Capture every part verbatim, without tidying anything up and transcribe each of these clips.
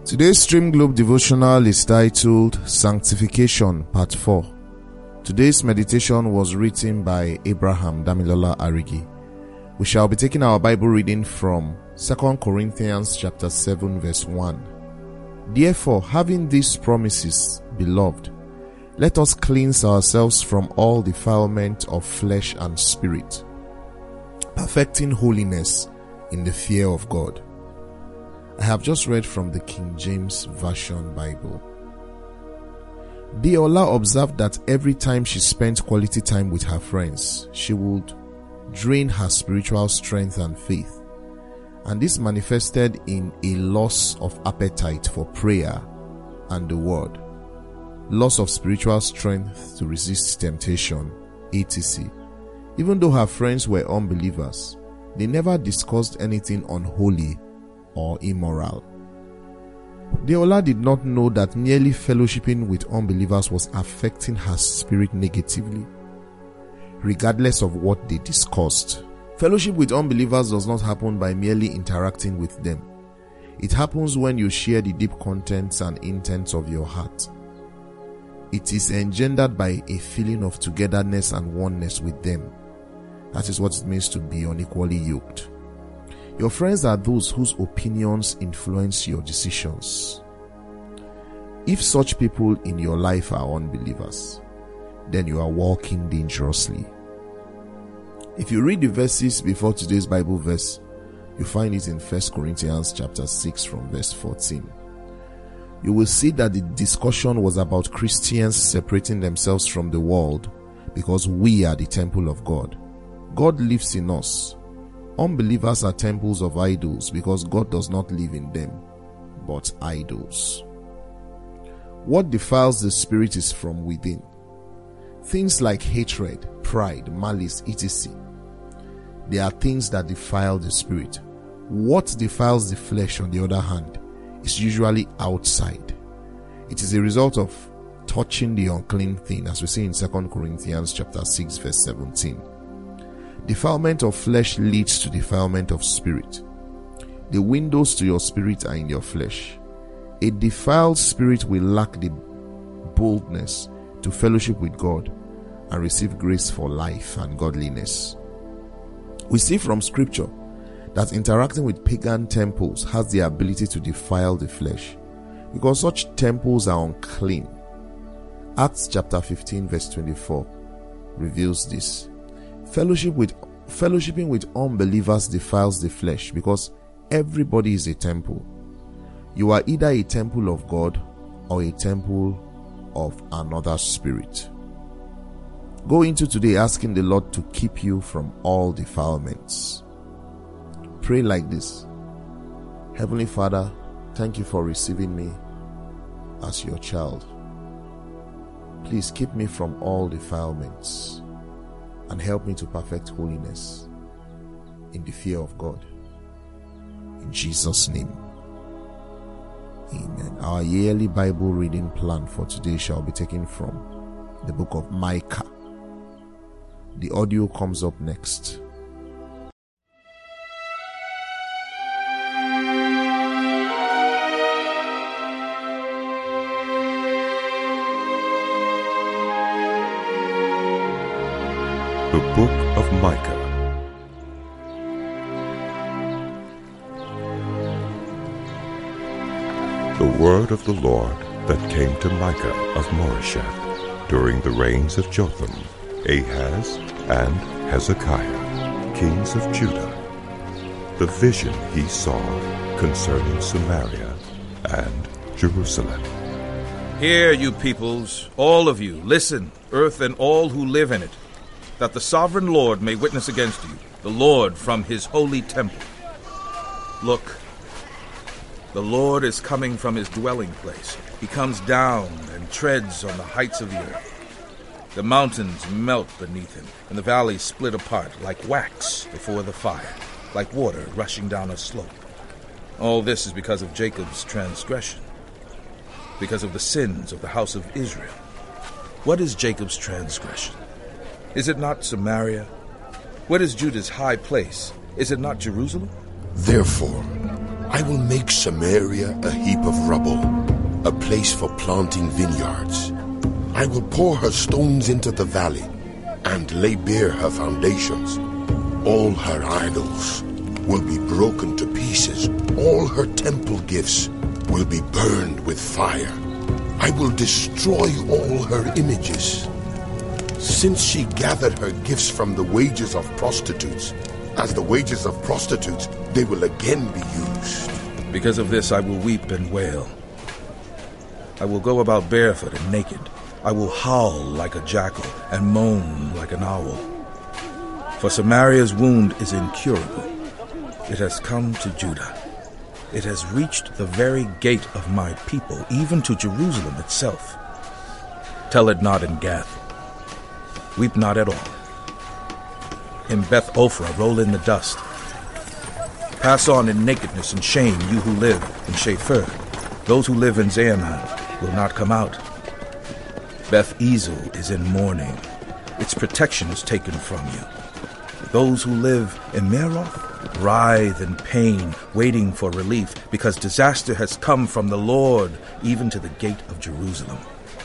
Today's Stream Globe devotional is titled Sanctification Part four. Today's meditation was written by Abraham Damilola Arigi. We shall be taking our Bible reading from Second Corinthians chapter seven verse one. Therefore, having these promises, beloved, let us cleanse ourselves from all defilement of flesh and spirit, perfecting holiness in the fear of God. I have just read from the King James Version Bible. Deola observed that every time she spent quality time with her friends, she would drain her spiritual strength and faith, and this manifested in a loss of appetite for prayer and the word, loss of spiritual strength to resist temptation, et cetera. Even though her friends were unbelievers, they never discussed anything unholy or immoral. Deola did not know that merely fellowshipping with unbelievers was affecting her spirit negatively, regardless of what they discussed. Fellowship with unbelievers does not happen by merely interacting with them. It happens when you share the deep contents and intents of your heart. It is engendered by a feeling of togetherness and oneness with them. That is what it means to be unequally yoked. Your friends are those whose opinions influence your decisions. If such people in your life are unbelievers, then you are walking dangerously. If you read the verses before today's Bible verse, you find it in First Corinthians chapter six from verse fourteen. You will see that the discussion was about Christians separating themselves from the world because we are the temple of God. God lives in us. Unbelievers are temples of idols because God does not live in them, but idols. What defiles the spirit is from within. Things like hatred, pride, malice, et cetera. They are things that defile the spirit. What defiles the flesh, on the other hand, is usually outside. It is a result of touching the unclean thing, as we see in Second Corinthians chapter six verse seventeen. Defilement of flesh leads to defilement of spirit. The windows to your spirit are in your flesh. A defiled spirit will lack the boldness to fellowship with God and receive grace for life and godliness. We see from scripture that interacting with pagan temples has the ability to defile the flesh because such temples are unclean. Acts chapter fifteen verse twenty-four reveals this. Fellowship with fellowshipping with unbelievers defiles the flesh because everybody is a temple. You are either a temple of God or a temple of another spirit. Go into today asking the Lord to keep you from all defilements. Pray like this. Heavenly Father, thank you for receiving me as your child. Please keep me from all defilements and help me to perfect holiness in the fear of God. In Jesus' name, amen. Our yearly Bible reading plan for today shall be taken from the book of Micah. The audio comes up next. The Book of Micah. The word of the Lord that came to Micah of Moresheth during the reigns of Jotham, Ahaz, and Hezekiah, kings of Judah. The vision he saw concerning Samaria and Jerusalem. Hear, you peoples, all of you, listen, earth and all who live in it, that the sovereign Lord may witness against you, the Lord from his holy temple. Look, the Lord is coming from his dwelling place. He comes down and treads on the heights of the earth. The mountains melt beneath him, and the valleys split apart like wax before the fire, like water rushing down a slope. All this is because of Jacob's transgression, because of the sins of the house of Israel. What is Jacob's transgression? Is it not Samaria? What is Judah's high place? Is it not Jerusalem? Therefore, I will make Samaria a heap of rubble, a place for planting vineyards. I will pour her stones into the valley and lay bare her foundations. All her idols will be broken to pieces. All her temple gifts will be burned with fire. I will destroy all her images. Since she gathered her gifts from the wages of prostitutes, as the wages of prostitutes, they will again be used. Because of this I will weep and wail. I will go about barefoot and naked. I will howl like a jackal and moan like an owl. For Samaria's wound is incurable. It has come to Judah. It has reached the very gate of my people, even to Jerusalem itself. Tell it not in Gath. Weep not at all. In Beth Ophrah roll in the dust. Pass on in nakedness and shame, you who live in Shapher. Those who live in Zaanannim will not come out. Beth Ezel is in mourning. Its protection is taken from you. Those who live in Meroth writhe in pain, waiting for relief, because disaster has come from the Lord, even to the gate of Jerusalem.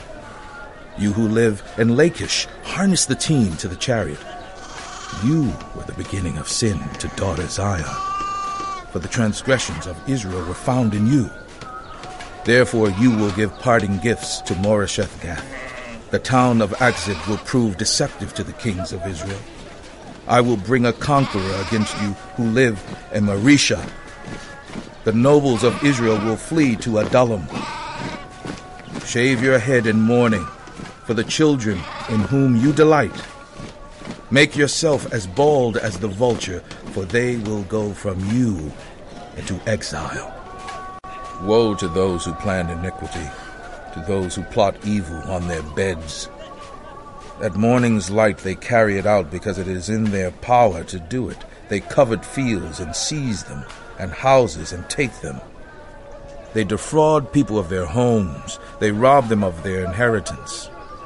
You who live in Lachish, harness the team to the chariot. You were the beginning of sin to daughter Zion, for the transgressions of Israel were found in you. Therefore you will give parting gifts to Moresheth-Gath. The town of Akzib will prove deceptive to the kings of Israel. I will bring a conqueror against you who live in Mareshah. The nobles of Israel will flee to Adullam. Shave your head in mourning for the children in whom you delight. Make yourself as bald as the vulture, for they will go from you into exile. Woe to those who plan iniquity, to those who plot evil on their beds. At morning's light they carry it out because it is in their power to do it. They covet fields and seize them, and houses and take them. They defraud people of their homes. They rob them of their inheritance.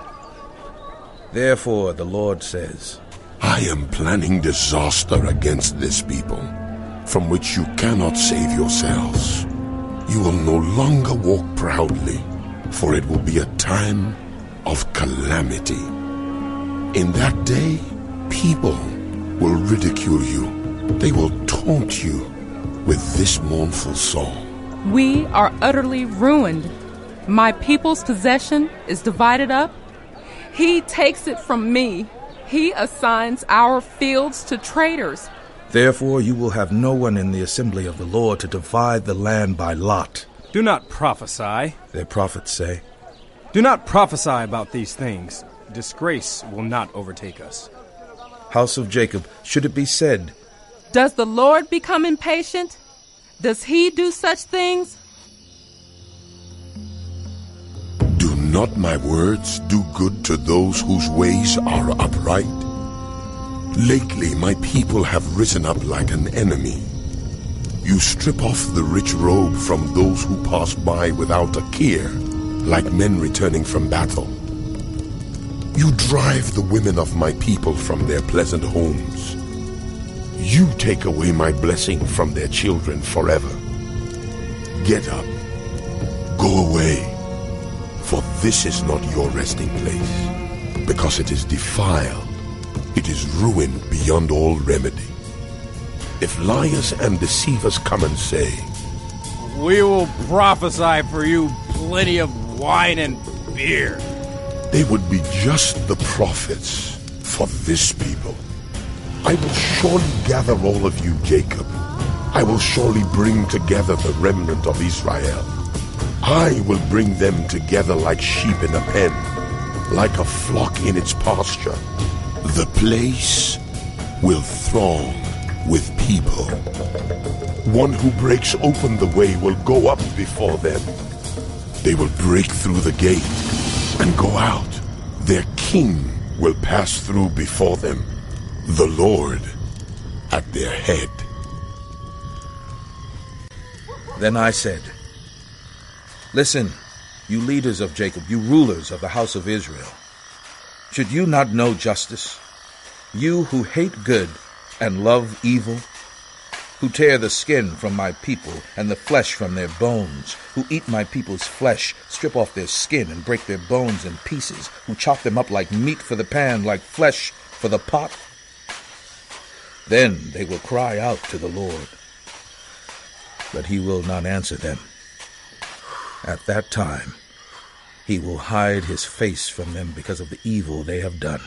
Therefore the Lord says, I am planning disaster against this people, from which you cannot save yourselves. You will no longer walk proudly, for it will be a time of calamity. In that day, people will ridicule you. They will taunt you with this mournful song. We are utterly ruined. My people's possession is divided up. He takes it from me. He assigns our fields to traders. Therefore you will have no one in the assembly of the Lord to divide the land by lot. Do not prophesy, their prophets say. Do not prophesy about these things. Disgrace will not overtake us. House of Jacob, should it be said, does the Lord become impatient? Does he do such things? Do not my words do good to those whose ways are upright? Lately my people have risen up like an enemy. You strip off the rich robe from those who pass by without a care, like men returning from battle. You drive the women of my people from their pleasant homes. You take away my blessing from their children forever. Get up, go away, for this is not your resting place, because it is defiled, it is ruined beyond all remedy. If liars and deceivers come and say, we will prophesy for you plenty of wine and beer, they would be just the prophets for this people. I will surely gather all of you, Jacob. I will surely bring together the remnant of Israel. I will bring them together like sheep in a pen, like a flock in its pasture. The place will throng with people. One who breaks open the way will go up before them. They will break through the gate and go out. Their king will pass through before them, the Lord at their head. Then I said, listen, you leaders of Jacob, you rulers of the house of Israel. Should you not know justice? You who hate good and love evil? who tear the skin from my people and the flesh from their bones, who eat my people's flesh, strip off their skin and break their bones in pieces, who chop them up like meat for the pan, like flesh for the pot. Then they will cry out to the Lord, but he will not answer them. At that time, he will hide his face from them because of the evil they have done.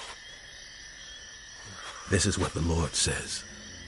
This is what the Lord says.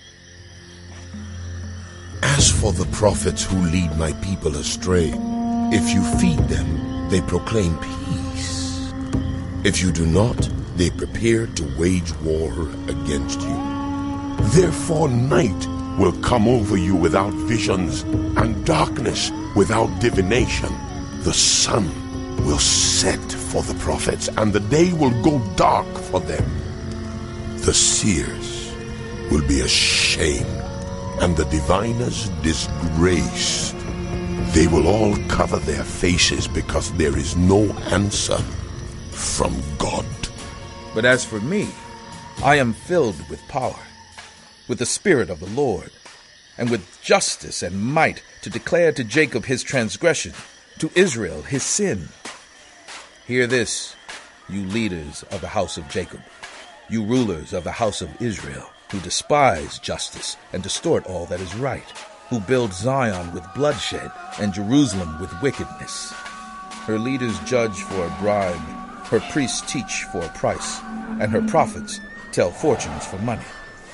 As for the prophets who lead my people astray, if you feed them, they proclaim peace. If you do not, they prepare to wage war against you. Therefore night will come over you without visions, and darkness without divination. The sun will set for the prophets, and the day will go dark for them. The seers will be ashamed, and the diviners disgraced. They will all cover their faces because there is no answer from God. But as for me, I am filled with power, with the Spirit of the Lord, and with justice and might to declare to Jacob his transgression, to Israel his sin. Hear this, you leaders of the house of Jacob, you rulers of the house of Israel, who despise justice and distort all that is right, who build Zion with bloodshed and Jerusalem with wickedness. Her leaders judge for a bribe, her priests teach for a price, and her prophets tell fortunes for money.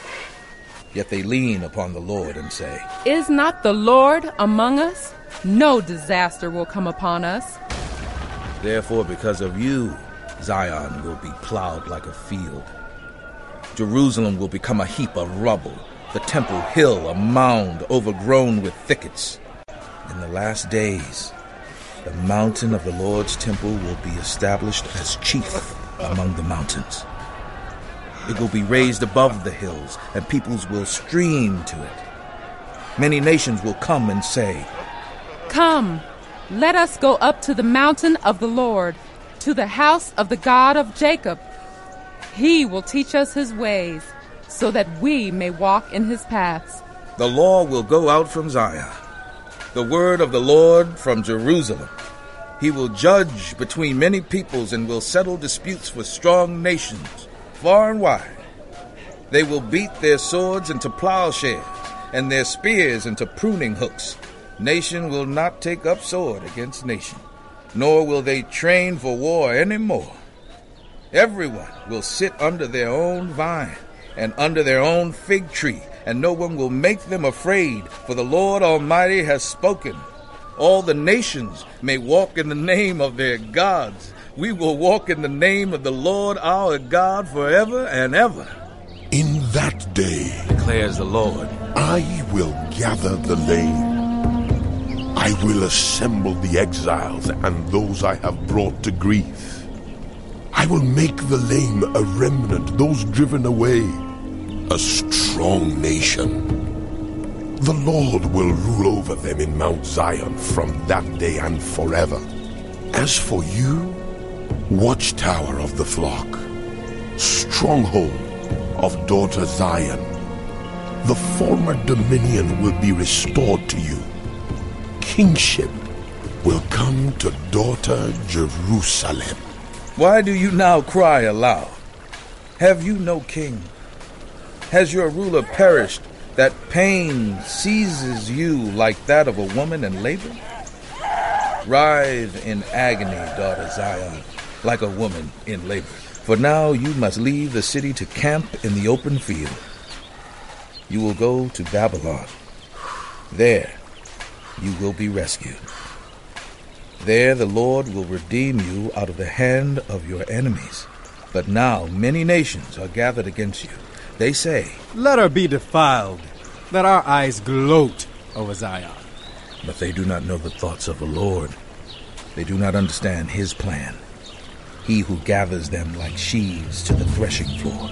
Yet they lean upon the Lord and say, Is not the Lord among us? No disaster will come upon us. Therefore, because of you, Zion will be plowed like a field. Jerusalem will become a heap of rubble, the temple hill a mound overgrown with thickets. In the last days, the mountain of the Lord's temple will be established as chief among the mountains. It will be raised above the hills, and peoples will stream to it. Many nations will come and say, Come, let us go up to the mountain of the Lord, to the house of the God of Jacob. He will teach us his ways, so that we may walk in his paths. The law will go out from Zion, the word of the Lord from Jerusalem. He will judge between many peoples and will settle disputes with strong nations, far and wide. They will beat their swords into plowshares and their spears into pruning hooks. Nation will not take up sword against nation, nor will they train for war any more. Everyone will sit under their own vine and under their own fig tree, and no one will make them afraid, for the Lord Almighty has spoken. All the nations may walk in the name of their gods. We will walk in the name of the Lord our God forever and ever. In that day, declares the Lord, I will gather the lame. I will assemble the exiles and those I have brought to grief. I will make the lame a remnant, those driven away, a strong nation. The Lord will rule over them in Mount Zion from that day and forever. As for you, watchtower of the flock, stronghold of daughter Zion, the former dominion will be restored to you. Kingship will come to daughter Jerusalem. Why do you now cry aloud? Have you no king? Has your ruler perished, that pain seizes you like that of a woman in labor? Writhe in agony, daughter Zion, like a woman in labor. For now you must leave the city to camp in the open field. You will go to Babylon. There you will be rescued. There the Lord will redeem you out of the hand of your enemies. But now many nations are gathered against you. They say, Let her be defiled. Let our eyes gloat over Zion. But they do not know the thoughts of the Lord. They do not understand his plan. He who gathers them like sheaves to the threshing floor.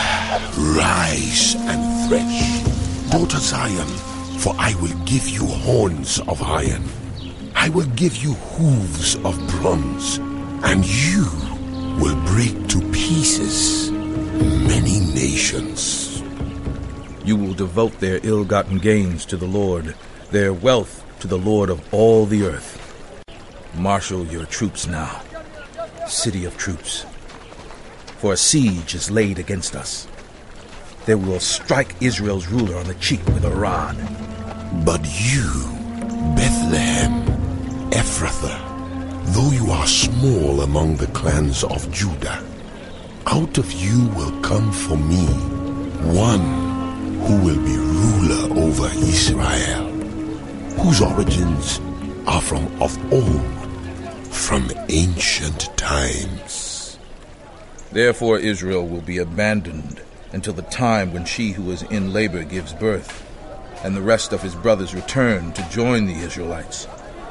Rise and thresh, daughter Zion, for I will give you horns of iron. I will give you hooves of bronze, and you will break to pieces many nations. You will devote their ill-gotten gains to the Lord, their wealth to the Lord of all the earth. Marshal your troops now, city of troops, for a siege is laid against us. They will strike Israel's ruler on the cheek with a rod. But you, Bethlehem, Ephrathah, though you are small among the clans of Judah, out of you will come for me one who will be ruler over Israel, whose origins are from of old, from ancient times. Therefore Israel will be abandoned until the time when she who is in labor gives birth, and the rest of his brothers return to join the Israelites.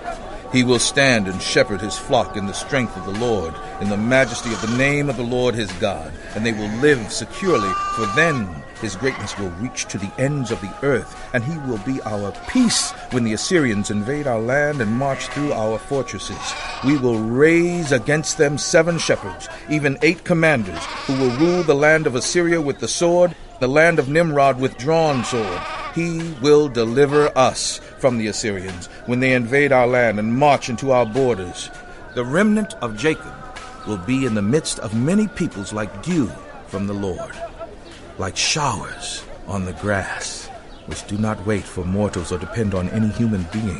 He will stand and shepherd his flock in the strength of the Lord, in the majesty of the name of the Lord his God, and they will live securely, for then his greatness will reach to the ends of the earth, and he will be our peace when the Assyrians invade our land and march through our fortresses. We will raise against them seven shepherds, even eight commanders, who will rule the land of Assyria with the sword, the land of Nimrod with drawn sword. He will deliver us from the Assyrians when they invade our land and march into our borders. The remnant of Jacob will be in the midst of many peoples like dew from the Lord, like showers on the grass, which do not wait for mortals or depend on any human being.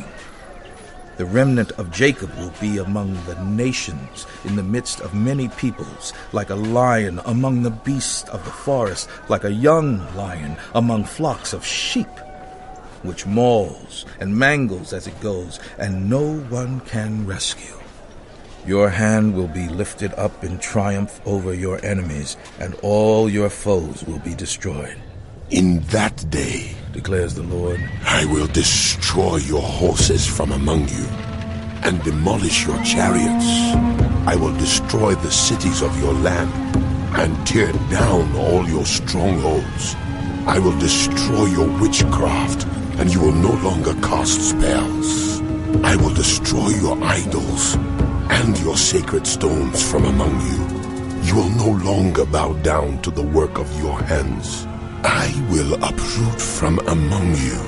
The remnant of Jacob will be among the nations in the midst of many peoples, like a lion among the beasts of the forest, like a young lion among flocks of sheep, which mauls and mangles as it goes, and no one can rescue. Your hand will be lifted up in triumph over your enemies, and all your foes will be destroyed. In that day, declares the Lord, I will destroy your horses from among you, and demolish your chariots. I will destroy the cities of your land, and tear down all your strongholds. I will destroy your witchcraft, and you will no longer cast spells. I will destroy your idols and your sacred stones from among you. You will no longer bow down to the work of your hands. I will uproot from among you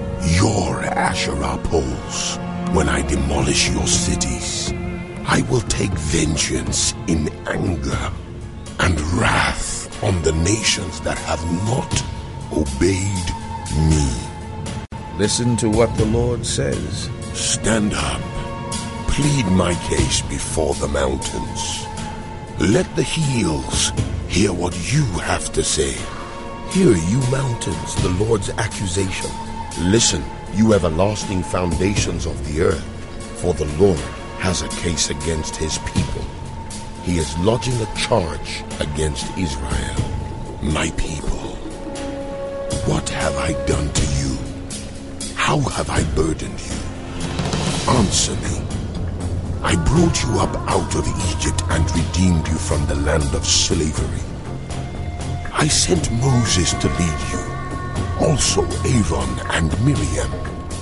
your Asherah poles when I demolish your cities. I will take vengeance in anger and wrath on the nations that have not obeyed me. Listen to what the Lord says. Stand up. Plead my case before the mountains. Let the hills hear what you have to say. Hear, you mountains, the Lord's accusation. Listen, you everlasting foundations of the earth, for the Lord has a case against his people. He is lodging a charge against Israel. My people, what have I done to you? How have I burdened you? Answer me. I brought you up out of Egypt and redeemed you from the land of slavery. I sent Moses to lead you, also Aaron and Miriam.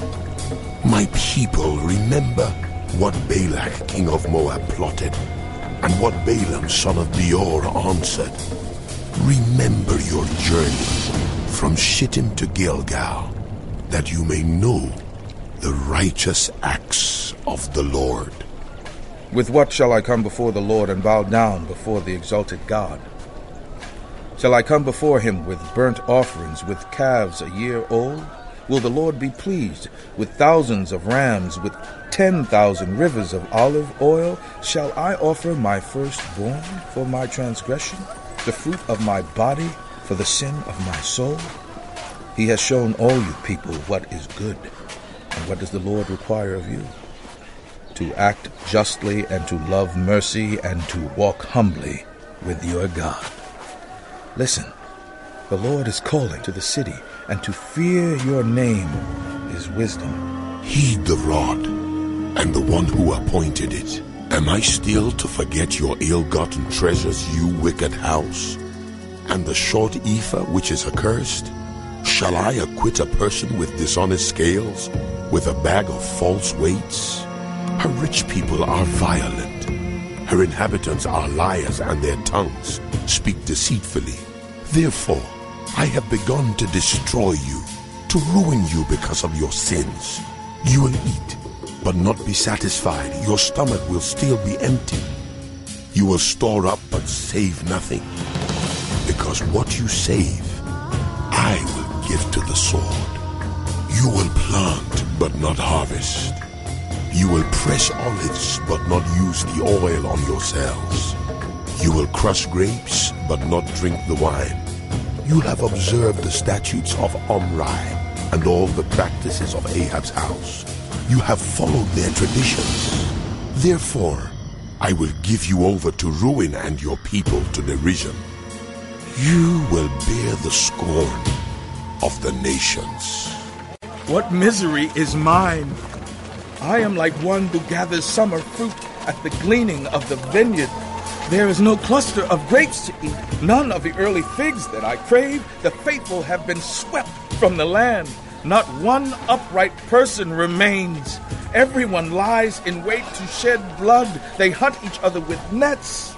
My people, remember what Balak, king of Moab, plotted, and what Balaam, son of Beor, answered. Remember your journey from Shittim to Gilgal, that you may know the righteous acts of the Lord. With what shall I come before the Lord and bow down before the exalted God? Shall I come before him with burnt offerings, with calves a year old? Will the Lord be pleased with thousands of rams, with ten thousand rivers of olive oil? Shall I offer my firstborn for my transgression, the fruit of my body for the sin of my soul? He has shown all you people what is good. And what does the Lord require of you? To act justly and to love mercy and to walk humbly with your God. Listen, the Lord is calling to the city, and to fear your name is wisdom. Heed the rod and the one who appointed it. Am I still to forget your ill-gotten treasures, you wicked house? And the short ephah which is accursed? Shall I acquit a person with dishonest scales, with a bag of false weights? Her rich people are violent. Her inhabitants are liars, and their tongues speak deceitfully. Therefore, I have begun to destroy you, to ruin you because of your sins. You will eat, but not be satisfied. Your stomach will still be empty. You will store up, but save nothing. Because what you save, I will give to the sword. You will plant, but not harvest. You will press olives, but not use the oil on yourselves. You will crush grapes, but not drink the wine. You have observed the statutes of Omri and all the practices of Ahab's house. You have followed their traditions. Therefore, I will give you over to ruin and your people to derision. You will bear the scorn of the nations. What misery is mine! I am like one who gathers summer fruit at the gleaning of the vineyard. There is no cluster of grapes to eat, none of the early figs that I crave. The faithful have been swept from the land. Not one upright person remains. Everyone lies in wait to shed blood. They hunt each other with nets.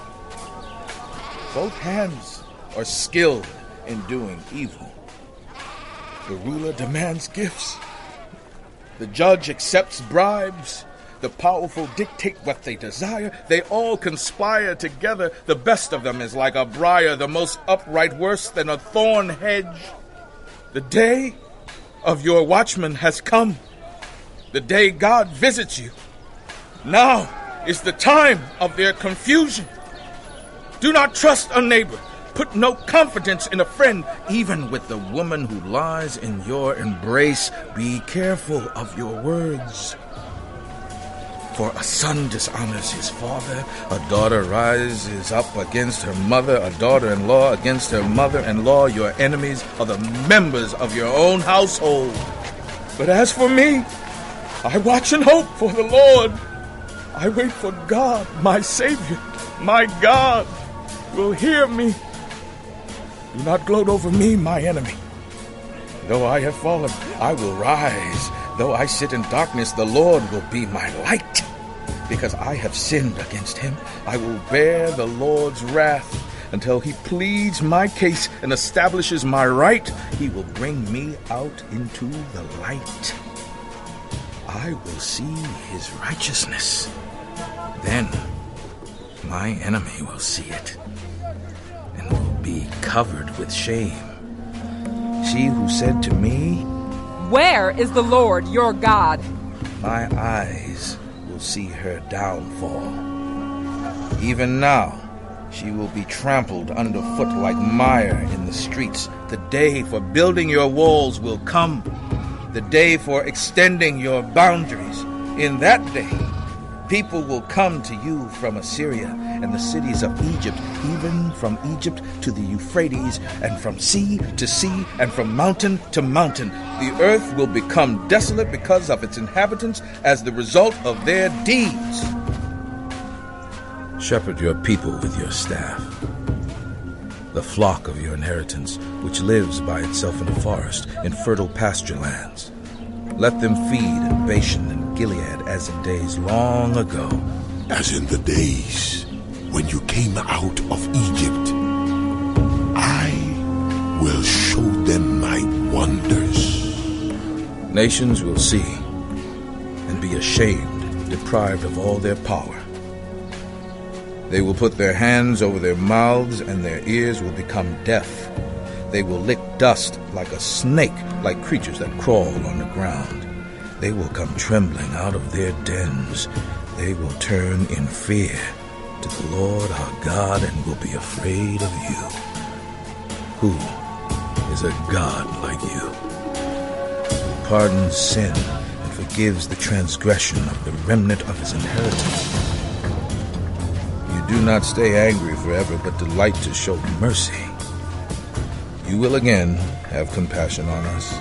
Both hands are skilled in doing evil. The ruler demands gifts. The judge accepts bribes. The powerful dictate what they desire. They all conspire together. The best of them is like a briar, the most upright worse than a thorn hedge. The day of your watchman has come. The day God visits you. Now is the time of their confusion. Do not trust a neighbor. Put no confidence in a friend, even with the woman who lies in your embrace. Be careful of your words. For a son dishonors his father, a daughter rises up against her mother, a daughter-in-law against her mother-in-law. Your enemies are the members of your own household. But as for me, I watch and hope for the Lord. I wait for God, my Savior. My God will hear me. Do not gloat over me, my enemy. Though I have fallen, I will rise. Though I sit in darkness, the Lord will be my light. Because I have sinned against him, I will bear the Lord's wrath. Until he pleads my case and establishes my right, he will bring me out into the light. I will see his righteousness. Then my enemy will see it and will be covered with shame. She who said to me, "Where is the Lord your God?" My eyes will see her downfall. Even now, she will be trampled underfoot like mire in the streets. The day for building your walls will come. The day for extending your boundaries. In that day, people will come to you from Assyria and the cities of Egypt, even from Egypt to the Euphrates, and from sea to sea, and from mountain to mountain. The earth will become desolate because of its inhabitants as the result of their deeds. Shepherd your people with your staff, the flock of your inheritance, which lives by itself in the forest, in fertile pasture lands. Let them feed in Bashan and Gilead as in days long ago. As in the days when you came out of Egypt, I will show them my wonders. Nations will see and be ashamed, deprived of all their power. They will put their hands over their mouths, and their ears will become deaf. They will lick dust like a snake, like creatures that crawl on the ground. They will come trembling out of their dens. They will turn in fear to the Lord our God and will be afraid of you. Who is a God like you, who pardons sin and forgives the transgression of the remnant of his inheritance? Do not stay angry forever, but delight to show mercy. You will again have compassion on us.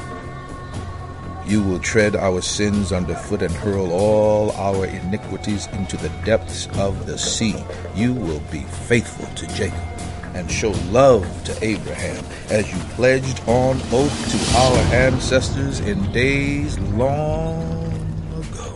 You will tread our sins underfoot and hurl all our iniquities into the depths of the sea. You will be faithful to Jacob and show love to Abraham, as you pledged on oath to our ancestors in days long ago.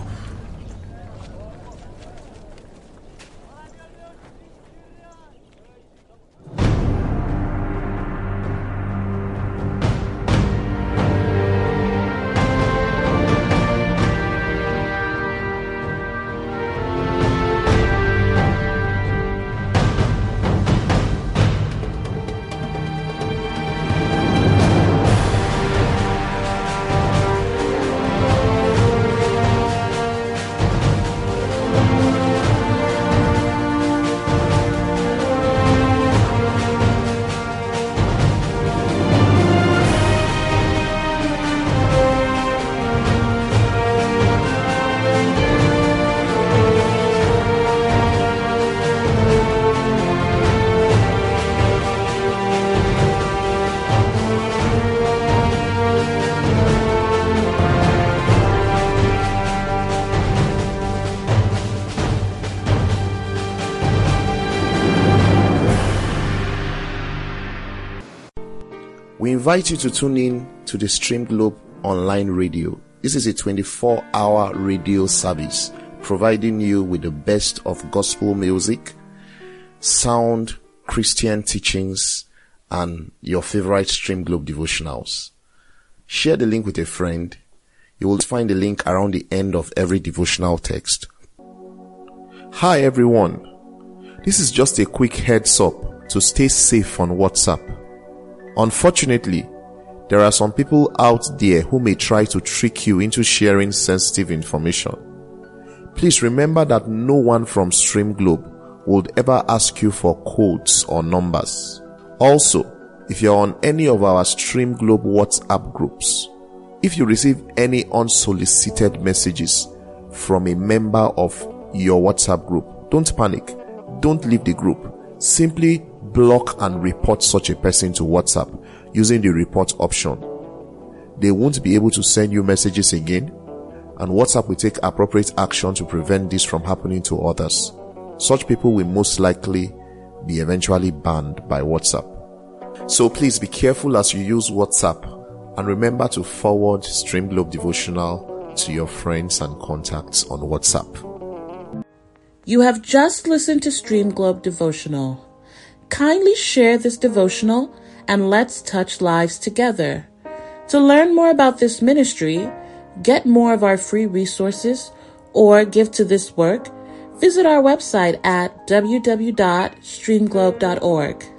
We invite you to tune in to the Stream Globe Online Radio. This is a twenty-four hour radio service providing you with the best of gospel music, sound Christian teachings, and your favorite Stream Globe devotionals. Share the link with a friend. You will find the link around the end of every devotional text. Hi everyone. This is just a quick heads up to stay safe on WhatsApp. Unfortunately, there are some people out there who may try to trick you into sharing sensitive information. Please remember that no one from Stream Globe would ever ask you for codes or numbers. Also, if you're on any of our Stream Globe WhatsApp groups, if you receive any unsolicited messages from a member of your WhatsApp group, don't panic. Don't leave the group. Simply block and report such a person to WhatsApp using the report option. They won't be able to send you messages again, and WhatsApp will take appropriate action to prevent this from happening to others. Such people will most likely be eventually banned by WhatsApp. So please be careful as you use WhatsApp, and remember to forward Stream Globe Devotional to your friends and contacts on WhatsApp. You have just listened to Stream Globe Devotional. Kindly share this devotional and let's touch lives together. To learn more about this ministry, get more of our free resources, or give to this work, visit our website at w w w dot stream globe dot org.